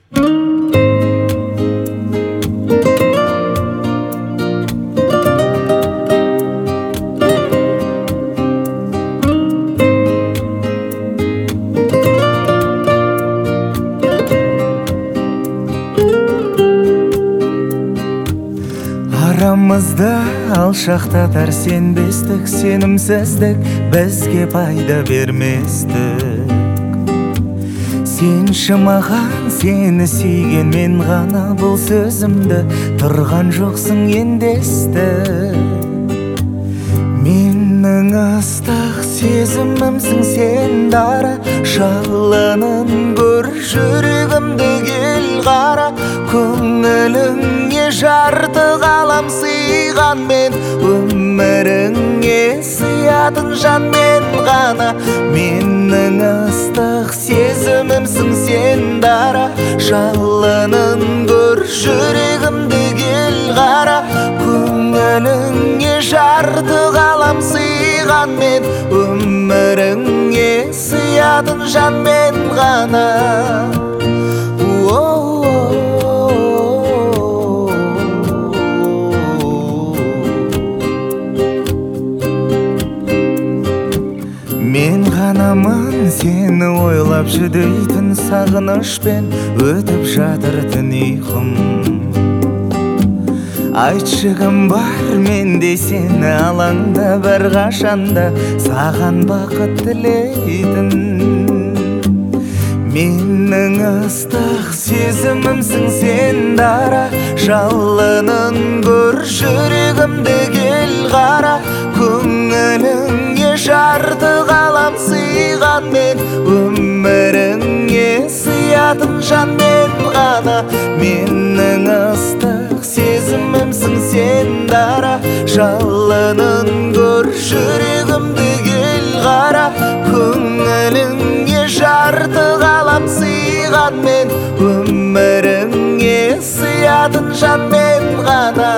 Арамызда алшақтатар сенбестік, сенімсіздік бізге пайда берместік. Сен шымаған, сені сүйген мен ғана бұл сөзімді тұрған жоқсың ендесті. Менің ыстық сезімімсің сен дара, жалынын көр жүрегімді кел қара. Көңіліңе жарты ғалам сыйған мен, өміріңе сыятын жан мен ғана. Менің ыстық сезімімсің сен дара, жалынын көр жүрегімді кел қара. Көңіліңе жарты ғалам сыйған мен, өміріңе сыятын жан мен ғана. Мен ғанамын сені ойлап жүдейтін, сағынышпен өтіп жатыр түн ұйқым. Айтшы кім бар менде сені алаңда, бір қашанда саған бақыт тілейтін. Менің ыстық сезімімсің сен дара, жалынын көр жүрегімді кел қара. Көңіліңе жарты ғалам сыйған мен, өміріңе сыятын жан мен ғана. Менің ыстық сезімімсің сен дара, жалынын көр жүрегімді кел қара. Көңіліңе жарты ғалам сыйған мен, өміріңе сыятын жан мен ғана.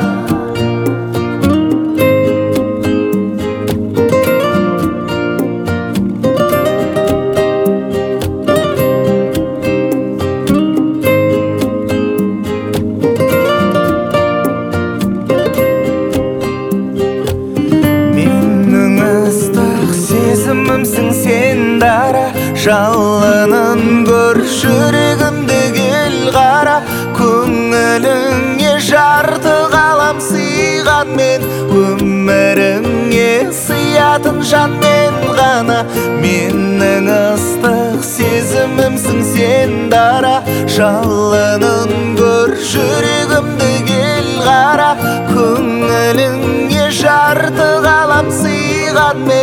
Сезімімсің сен дара, жалынын көр жүрегімді кел қара. Көңіліңе жарты ғалам сыйған мен, өміріңе сыятын жан мен ғана. Менің ыстық сезімімсің сен дара, жалынын көр жүрегімді кел қара. Көңіліңе жарты ғалам сыйған мен,